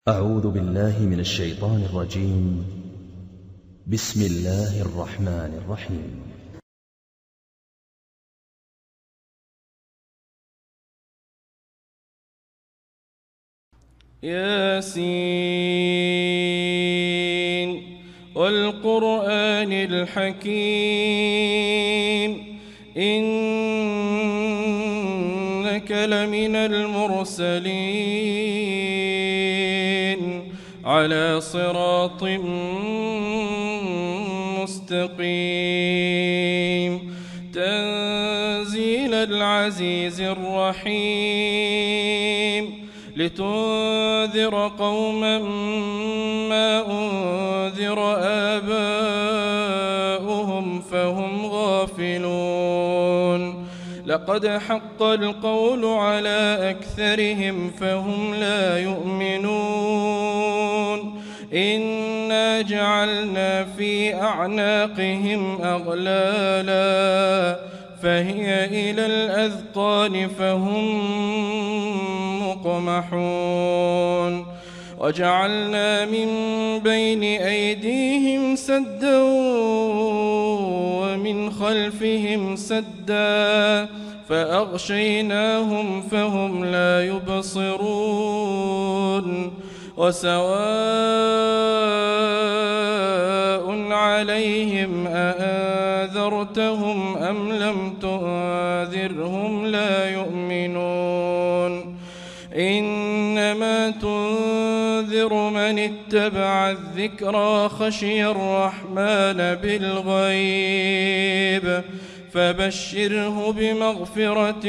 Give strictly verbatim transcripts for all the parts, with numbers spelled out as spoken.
أعوذ بالله من الشيطان الرجيم. بسم الله الرحمن الرحيم. ياسين والقرآن الحكيم إنك لمن المرسلين على صراط مستقيم تنزيل العزيز الرحيم لتنذر قوما ما أنذر آباؤهم فهم غافلون لقد حق القول على أكثرهم فهم لا يؤمنون إنا جعلنا في أعناقهم أغلالا فهي إلى الأذقان فهم مقمحون وجعلنا من بين أيديهم سدا ومن خلفهم سدا فأغشيناهم فهم لا يبصرون وسواء عليهم أأنذرتهم أم لم تنذرهم لا يؤمنون إنما تنذر من اتبع الذكرى خشي الرحمن بالغيب فبشره بمغفرة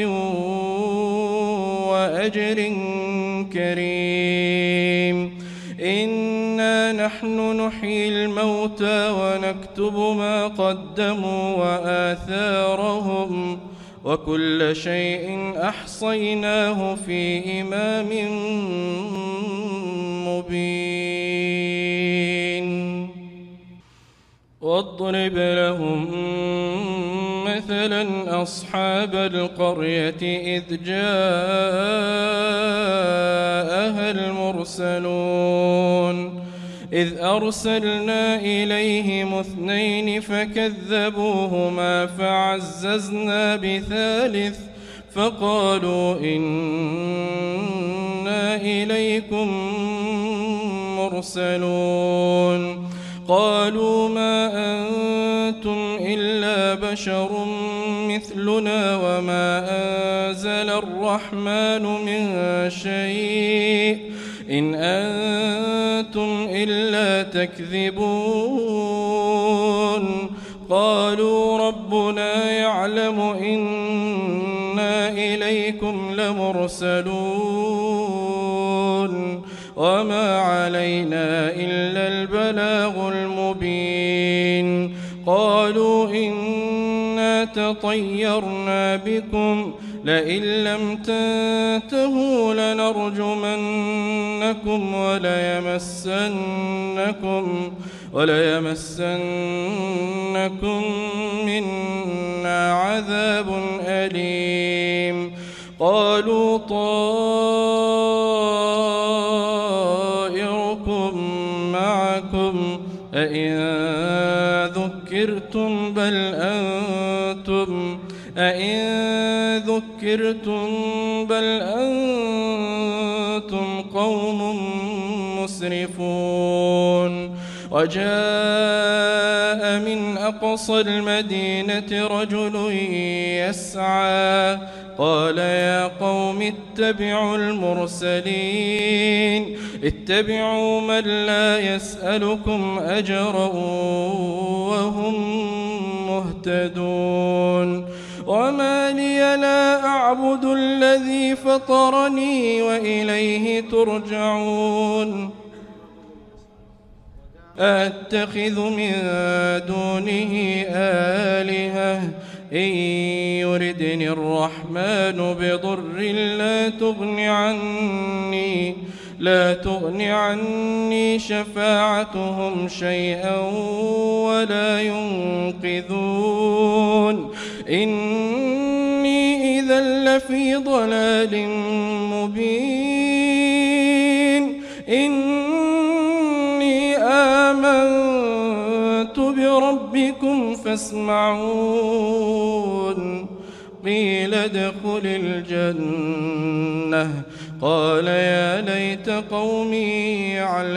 وأجر كريم إنا نحن نحيي الموتى ونكتب ما قدموا وآثارهم وكل شيء أحصيناه في إمام مبين واضرب لهم مثلا أصحاب القرية إذ جاءها المرسلون إذ أرسلنا إليهم اثنين فكذبوهما فعززنا بثالث فقالوا إنا إليكم مرسلون قالوا ما أنتم إلا بشر مثلنا وما أنزل الرحمن من شيء إن أنتم إلا تكذبون قالوا ربنا يعلم إنا إليكم لمرسلون وما علينا إلا البلاغ المبين قالوا إنا تطيرنا بكم لئن لم تنتهوا لنرجمنكم وليمسنكم وليمسنكم منا عذاب أليم قالوا طائركم معكم أئن ذكرتم بل أنتم أئن ذكرتم بل أنتم قوم مسرفون وجاء من أقصى المدينة رجل يسعى قال يا قوم اتبعوا المرسلين اتبعوا من لا يسألكم أجرا وهم مهتدون وما لي لا أعبد الذي فطرني وإليه ترجعون أتخذ من دونه آلهة إن يردني الرحمن بضر لا تغن عني لا تغن عني شفاعتهم شيئا ولا ينقذون إني إذا لفي ضلال مبين إن ربكم فاسمعون قيل ادخل الجنة قال يا ليت قومي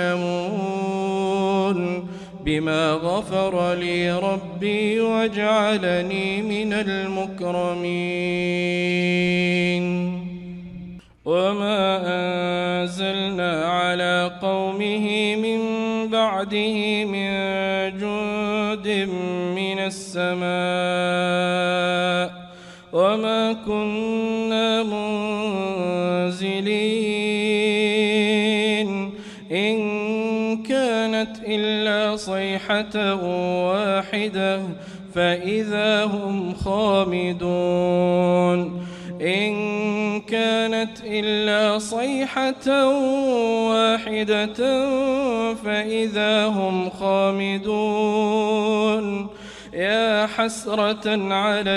يعلمون بما غفر لي ربي وجعلني من المكرمين وما أنزلنا على قومه من بعده من جند من السماء وما كنا منزلين إن كانت إلا صيحة واحدة فإذا هم خامدون إن كانت إلا صيحة واحدة فإذا هم خامدون يا حسرة على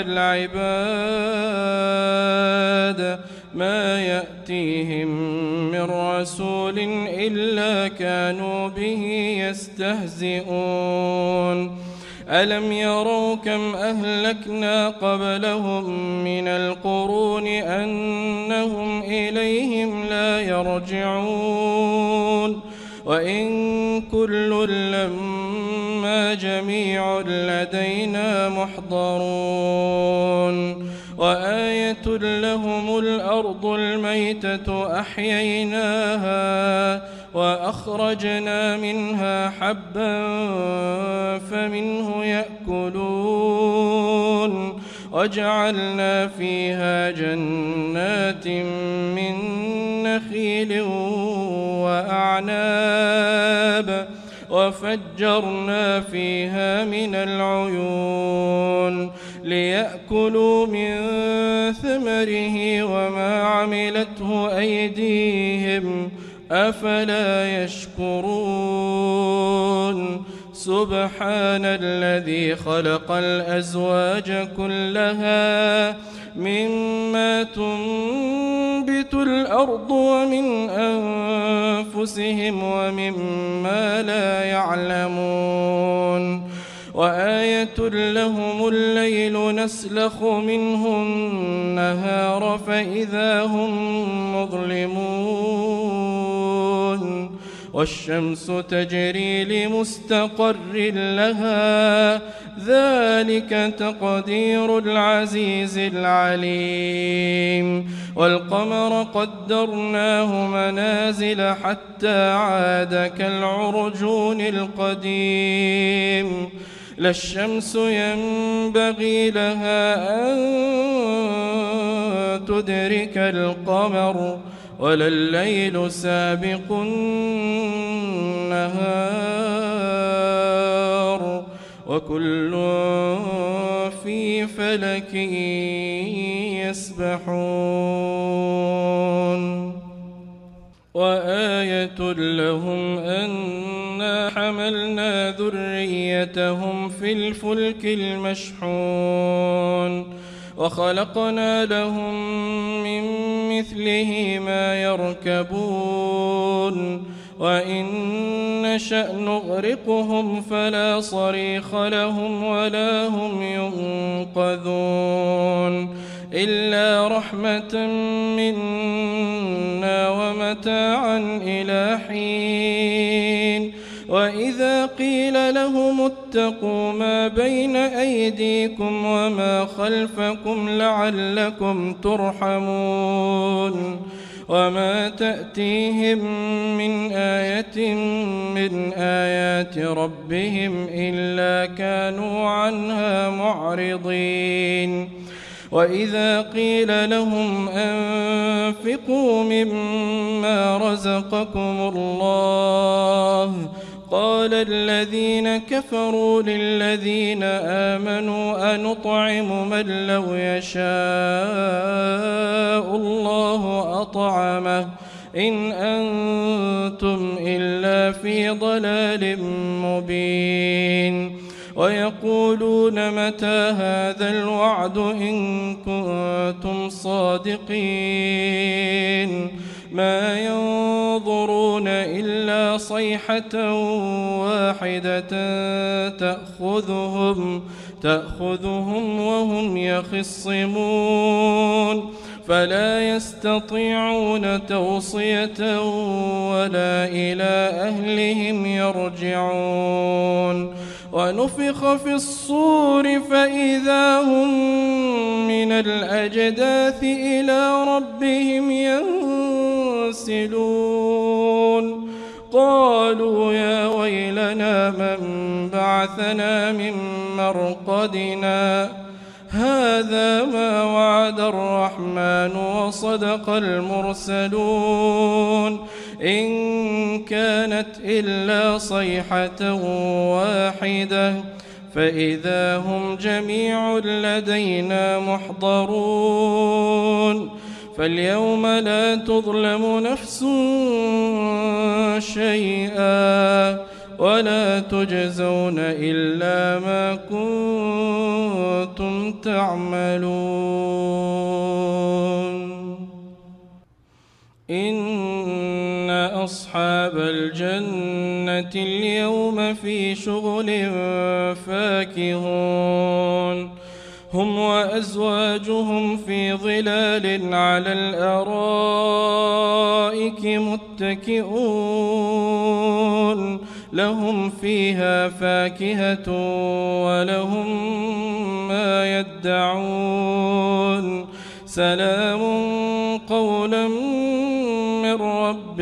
العباد ما يأتيهم من رسول إلا كانوا به يستهزئون ألم يروا كم أهلكنا قبلهم من القرون أنهم إليهم لا يرجعون وإن كل لما جميع لدينا محضرون وآية لهم الأرض الميتة أحييناها وأخرجنا منها حبا فمنه يأكلون وجعلنا فيها جنات من نخيل وأعناب وفجرنا فيها من العيون ليأكلوا من ثمره وما عملته أيديهم أفلا يشكرون سبحان الذي خلق الأزواج كلها مما تنبت الأرض ومن أنفسهم ومما لا يعلمون وآية لهم الليل نسلخ منه النهار فإذا هم مظلمون والشمس تجري لمستقر لها ذلك تقدير العزيز العليم والقمر قدرناه منازل حتى عاد كالعرجون القديم لا الشمس ينبغي لها أن تدرك القمر ولا الليل سابق النهار وكل في فلك يسبحون وآية لهم أنا حملنا ذريتهم في الفلك المشحون وخلقنا لهم من مثله ما يركبون وإن نشأ نغرقهم فلا صريخ لهم ولا هم ينقذون إلا رحمة منا ومتاعا إلى حين وإذا قيل لهم اتقوا ما بين أيديكم وما خلفكم لعلكم ترحمون وما تأتيهم من آية من آيات ربهم إلا كانوا عنها معرضين وإذا قيل لهم أنفقوا مما رزقكم الله قال الذين كفروا للذين آمنوا أنطعم من لو يشاء الله أطعمه إن أنتم إلا في ضلال مبين ويقولون متى هذا الوعد إن كنتم صادقين ما ينظرون إلا صيحة واحدة تأخذهم تأخذهم وهم يخصمون فلا يستطيعون توصية ولا إلى أهلهم يرجعون ونفخ في الصور فإذا هم من الأجداث إلى ربهم ينسلون قالوا يا ويلنا من بعثنا من مرقدنا هذا ما وعد الرحمن وصدق المرسلون إن كانت إلا صيحة واحدة فإذا هم جميع لدينا محضرون فاليوم لا تظلم نفس شيئا ولا تجزون إلا ما كنتم تعملون إن أصحاب الجنة اليوم في شغل فاكهون هم وأزواجهم في ظلال على الأرائك متكئون لهم فيها فاكهة ولهم ما يدعون سلام قولا من رب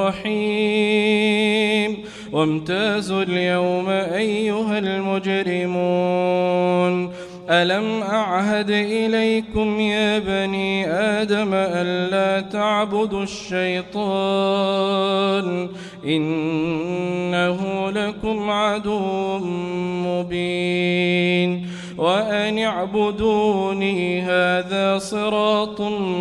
رحيم وامتازوا اليوم أيها المجرمون ألم أعهد إليكم يا بني آدم ألا تعبدوا الشيطان إنه لكم عدو مبين وأن اعبدوني هذا صراط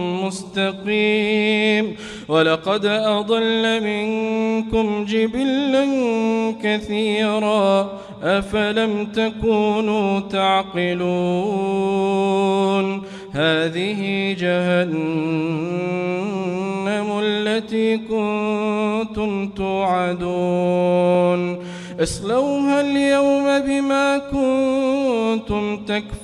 مستقيم ولقد أضل منكم جبلا كثيرا أفلم تكونوا تعقلون هذه جهنم التي كنتم توعدون اصلوها اليوم بما كنتم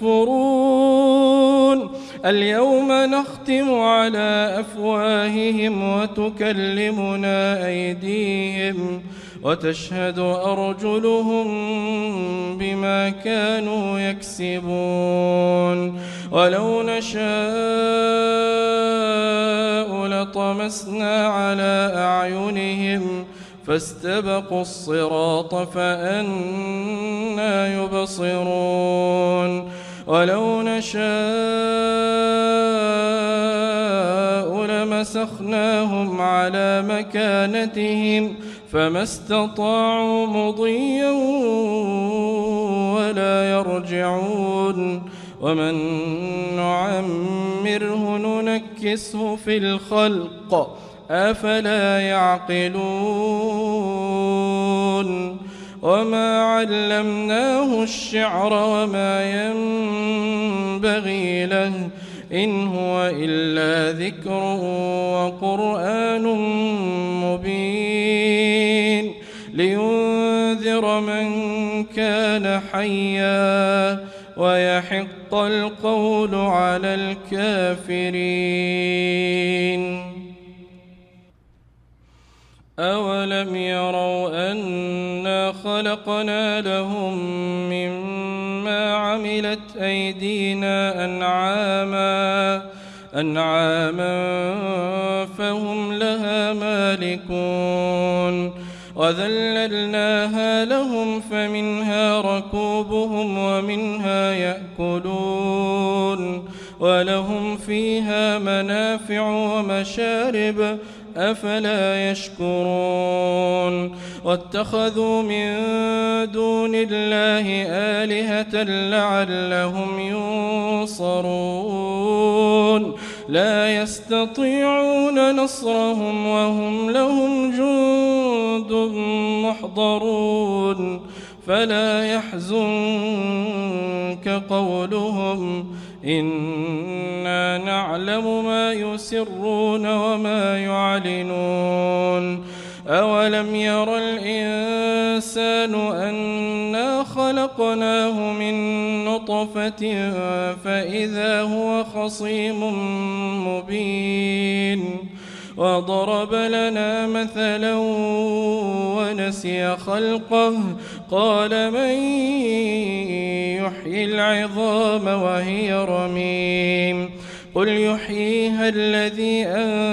تكفرون اليوم نختم على أفواههم وتكلمنا أيديهم وتشهد أرجلهم بما كانوا يكسبون ولو نشاء لطمسنا على أعينهم فاستبقوا الصراط فأنى يبصرون ولو نشاء لمسخناهم على مكانتهم فما استطاعوا مضيا ولا يرجعون ومن نعمره ننكسه في الخلق أفلا يعقلون وما علمناه الشعر وما ينبغي له إن هو إلا ذكر وقرآن مبين لينذر من كان حيا ويحق القول على الكافرين أولم يروا أنا خلقنا لهم مما عملت أيدينا أنعاما أنعاما فهم لها مالكون وذللناها لهم فمنها ركوبهم ومنها يأكلون ولهم فيها منافع ومشارب أفلا يشكرون واتخذوا من دون الله آلهة لعلهم ينصرون لا يستطيعون نصرهم وهم لهم جند محضرون فلا يحزنك قولهم إنا نعلم ما يسرون وما يعلنون أولم ير الإنسان أنا خلقناه من نطفة فإذا هو خصيم مبين وضرب لنا مثلا ونسي خلقه قال من يحيي العظام وهي رميم قل يحييها الذي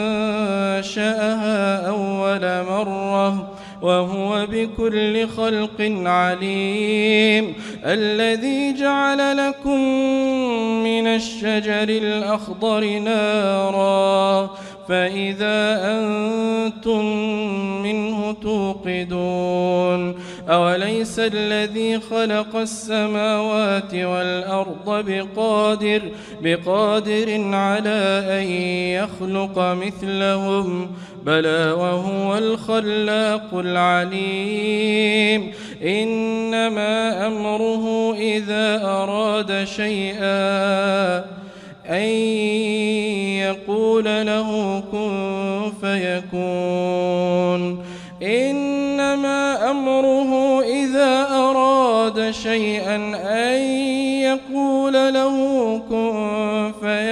أنشأها أول مرة وهو بكل خلق عليم الذي جعل لكم من الشجر الأخضر نارا فإذا أنتم منه توقدون أوليس الذي خلق السماوات والأرض بقادر بقادر على أن يخلق مثلهم بلى وهو الخلاق العليم إنما أمره إذا أراد شيئا أن يقول له كن فيكون إنما أمره إذا أراد شيئا أن يقول له كن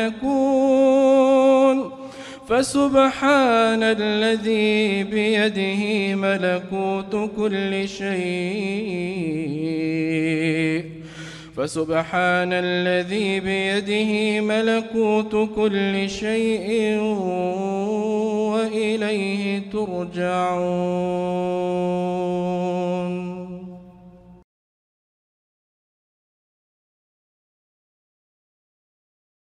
فيكون فسبحان الذي بيده ملكوت كل شيء فسبحان الذي بيده ملكوت كل شيء وإليه ترجعون.